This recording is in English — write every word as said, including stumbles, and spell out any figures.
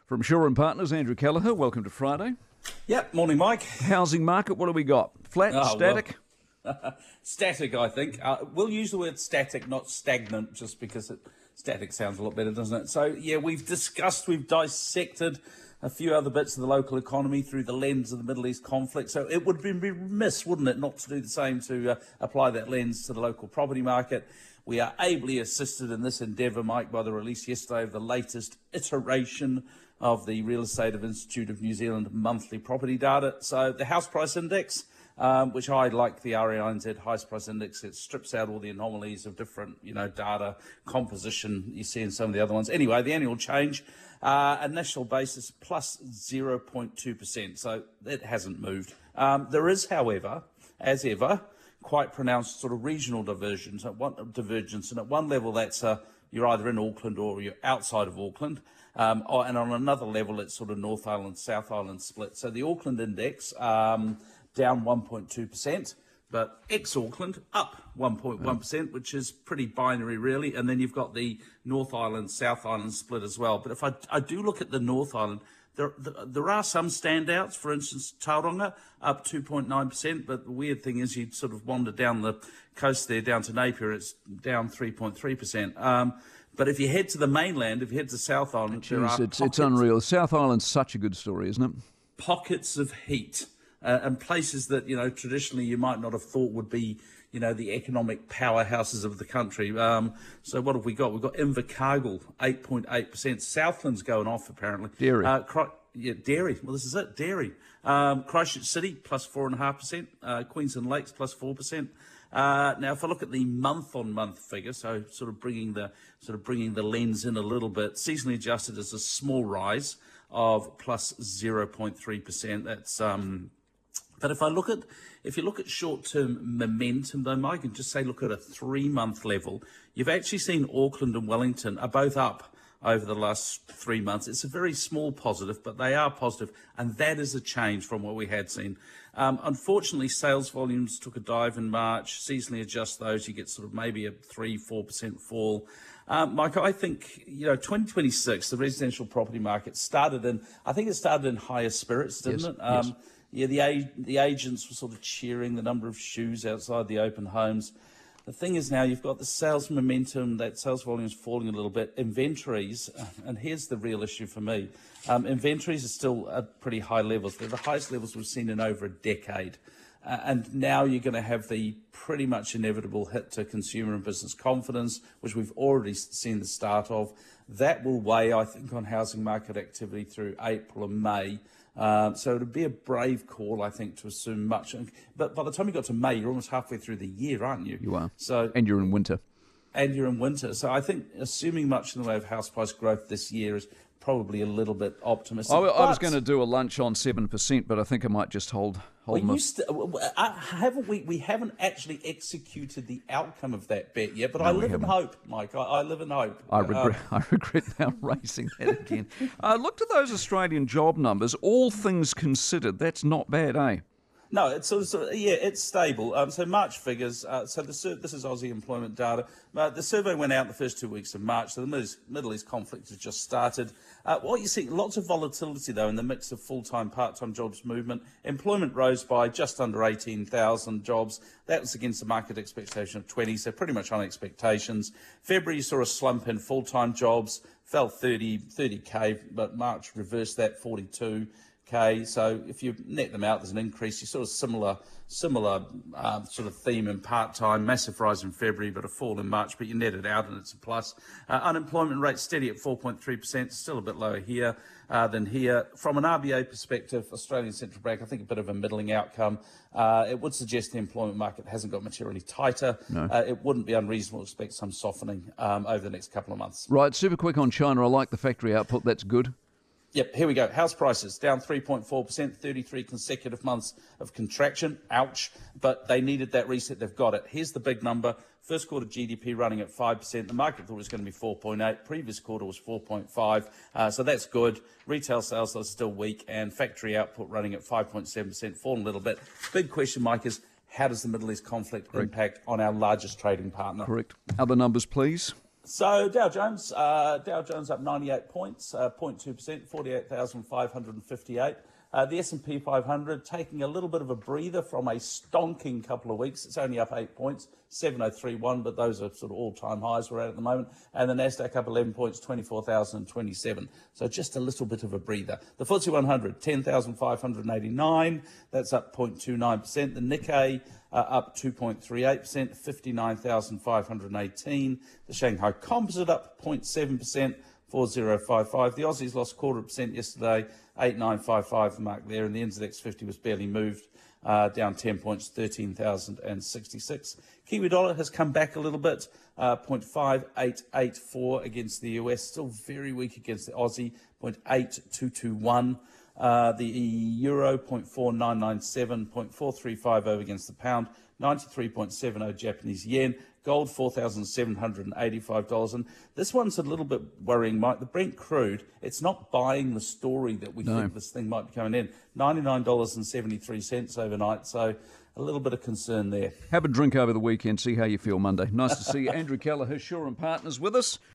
From Shaw and Partners, Andrew Kelleher, welcome to Friday. Yep, morning, Mike. Housing market, what do we got? Flat, Oh, static? Well, static, I think. Uh, we'll use the word static, not stagnant, just because it, static sounds a lot better, doesn't it? So, yeah, we've discussed, we've dissected a few other bits of the local economy through the lens of the Middle East conflict. So it would be remiss, wouldn't it, not to do the same, to uh, apply that lens to the local property market. We are ably assisted in this endeavour, Mike, by the release yesterday of the latest iteration of the Real Estate Institute of New Zealand monthly property data. So the house price index, um, which I like the R E I N Z house price index, it strips out all the anomalies of different, you know, data composition you see in some of the other ones. Anyway, the annual change, uh, a national basis, plus zero point two percent. So it hasn't moved. Um, there is, however, as ever, quite pronounced sort of regional divergence at one divergence, and at one level that's uh, you're either in Auckland or you're outside of Auckland, um, or, and on another level it's sort of North Island, South Island split. So the Auckland index um, down one point two percent, but ex-Auckland up one point one percent, which is pretty binary really. And then you've got the North Island, South Island split as well. But if I, I do look at the North Island, There, there are some standouts. For instance, Tauranga up two point nine percent, but the weird thing is you sort of wander down the coast there, down to Napier, it's down three point three percent. Um, but if you head to the mainland, if you head to South Island, Jeez, there are it's, it's unreal. South Island's such a good story, isn't it? Pockets of heat uh, and places that, you know, traditionally you might not have thought would be, you know, the economic powerhouses of the country. Um, so what have we got? We've got Invercargill, eight point eight percent. Southland's going off, apparently. Dairy. Uh, Cry- yeah, Dairy. Well, this is it, Dairy. Um, Christchurch City, plus four point five percent. Uh, Queensland Lakes, plus four percent. Uh, now, if I look at the month-on-month figure, so sort of bringing the sort of bringing the lens in a little bit, seasonally adjusted is a small rise of plus zero point three percent. That's... Um, But if I look at, if you look at short-term momentum, though, Mike, and just say look at a three-month level, you've actually seen Auckland and Wellington are both up over the last three months. It's a very small positive, but they are positive, and that is a change from what we had seen. Um, unfortunately, sales volumes took a dive in March. Seasonally adjust those, you get sort of maybe a three, four percent fall. Um, Mike, I think, you know, twenty twenty-six, the residential property market started in, I think it started in higher spirits, didn't Yes, it? Um, yes. Yeah, the ag- the agents were sort of cheering the number of shoes outside the open homes. The thing is now you've got the sales momentum, that sales volume is falling a little bit. Inventories, and here's the real issue for me, um, inventories are still at pretty high levels. They're the highest levels we've seen in over a decade. Uh, and now you're going to have the pretty much inevitable hit to consumer and business confidence, which we've already seen the start of. That will weigh, I think, on housing market activity through April and May. Um, so it would be a brave call, I think, to assume much. But by the time you got to May, you're almost halfway through the year, aren't you? You are. So, and you're in winter. And you're in winter. So I think assuming much in the way of house price growth this year is probably a little bit optimistic. I, I was But- going to do a lunch on seven percent, but I think I might just hold hold Well, my... you st- uh, haven't we? We haven't actually executed the outcome of that bet yet. But No, I we live in haven't. hope, Mike. I, I live in hope. I Um, regret, I regret now raising that again. Uh, looked at those Australian job numbers. All things considered, that's not bad, eh? No, it's sort of, sort of yeah, it's stable. Um, so March figures. Uh, so the sur- this is Aussie employment data. Uh, the survey went out the first two weeks of March. So the Middle East, Middle East conflict has just started. Uh, what you see, lots of volatility though in the mix of full-time, part-time jobs movement. Employment rose by just under eighteen thousand jobs. That was against the market expectation of twenty. So pretty much on expectations. February you saw a slump in full-time jobs, fell thirty k, but March reversed that, forty-two. Okay, so if you net them out, there's an increase. You sort of similar, similar uh, sort of theme in part-time, massive rise in February, but a fall in March. But you net it out, and it's a plus. Uh, unemployment rate steady at four point three percent, still a bit lower here uh, than here. From an R B A perspective, Australian Central Bank, I think a bit of a middling outcome. Uh, it would suggest the employment market hasn't got materially tighter. No. Uh, it wouldn't be unreasonable to expect some softening um, over the next couple of months. Right, super quick on China. I like the factory output. That's good. Yep, here we go. House prices down three point four percent, thirty-three consecutive months of contraction. Ouch. But they needed that reset. They've got it. Here's the big number. First quarter G D P running at five percent. The market thought it was going to be four point eight. Previous quarter was four point five. Uh, so that's good. Retail sales are still weak. And factory output running at five point seven percent, fallen a little bit. Big question, Mike, is how does the Middle East conflict Correct. impact on our largest trading partner? Correct. Other numbers, please. So Dow Jones, uh, Dow Jones up ninety-eight points, uh, zero point two percent, forty-eight thousand five hundred fifty-eight. Uh, the S and P five hundred taking a little bit of a breather from a stonking couple of weeks. It's only up eight points, seven oh three one, but those are sort of all-time highs we're at at the moment. And the Nasdaq up eleven points, twenty-four thousand twenty-seven. So just a little bit of a breather. The F T S E one hundred, ten thousand five hundred eighty-nine. That's up zero point two nine percent. The Nikkei uh, up two point three eight percent, fifty-nine thousand five hundred eighteen. The Shanghai Composite up zero point seven percent, four thousand fifty-five. The Aussies lost quarter of a percent yesterday, eight thousand nine hundred fifty-five the mark there, and the N Z X fifty was barely moved, uh, down ten points, thirteen thousand sixty-six. Kiwi dollar has come back a little bit, uh, zero point five eight eight four against the U S, still very weak against the Aussie, zero point eight two two one. Uh, the euro, zero point four nine nine seven, zero point four three five zero against the pound, ninety-three point seven zero Japanese yen. Gold, four thousand seven hundred eighty-five dollars. And this one's a little bit worrying, Mike. The Brent crude, it's not buying the story that we No. think this thing might be coming in. ninety-nine dollars and seventy-three cents overnight, so a little bit of concern there. Have a drink over the weekend, see how you feel Monday. Nice to see Andrew Kelleher, Shaw and Partners, with us.